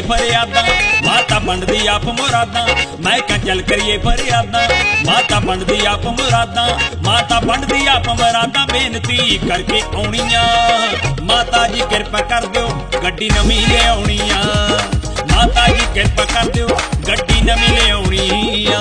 फरियादा, माता बनदी आप मुरादा। मैं क्या चल करिए फरियादा, माता बनदी आप मुरादा, माता बनदी आप मुरादा। बेनती करके आउणियां, माता जी किरपा कर दिओ गड्डी नवीं ले आउणियां। माता जी किरपा कर दिओ गड्डी नवीं ले आउणियां।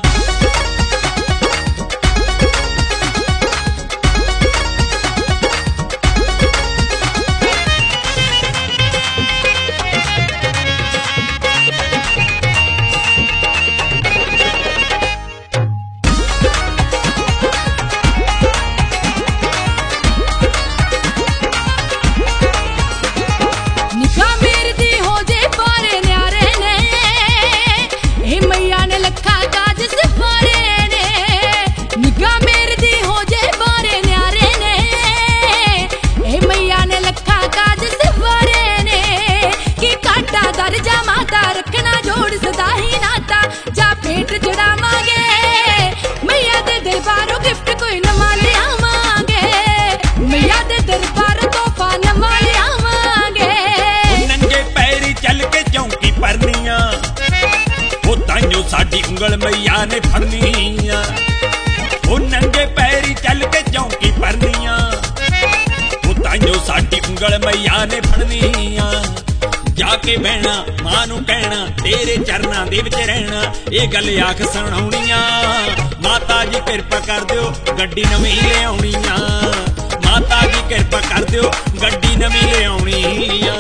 साडी उंगल मैया ने फड़निया, ओ नंगे पैरी चल के चौंकी भरनिया। ओ ताइयों साडी उंगल मैया ने फड़निया। जाके बहना मां नू कहना तेरे चरना दे विच रहना, ये गल आख सुणाउणियां। माता जी किरपा कर दिओ गड्डी नवीं ले आउणियां। माता जी किरपा कर दिओ गड्डी नवीं ले आउणियां।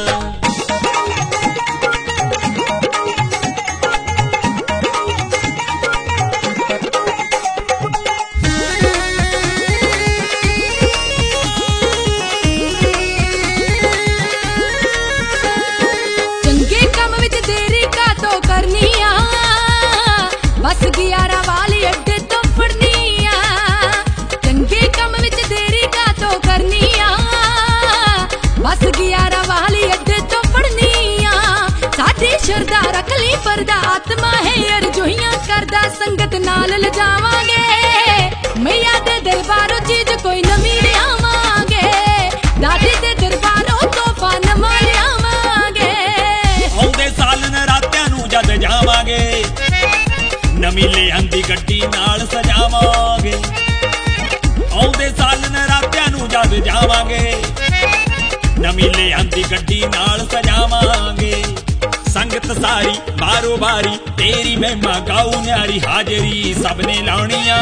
बस गियारा वाली अड्डे तो फड़निया, चंगे कम विच देरी का तो करनिया। बस गियारा वाली अड्डे तो फड़निया। साडी शरदा रख ली परदा, आत्मा है अरजोइयां करदा। संगत नाल लजावांगे, मैया दे दरबारों चीज कोई नवीं लियावांगे। दादी दे दरबारों तोहफा नवां लियावांगे। आउंदे साल नरात्यां नूं जद जावांगे, नवीं ले आंदी गड्डी नाल सजावांगे। आउंदे साल नरात्यां नूं जद जावांगे, नवीं ले आंदी गड्डी नाल सजावांगे। संगत सारी बारो बारी तेरी महिमा गाऊ न्यारी, हाजरी सबने लाउणियां।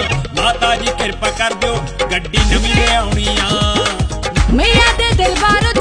माता जी किरपा कर दिओ गड्डी नवीं ले आउणियां। मैया दे दरबारों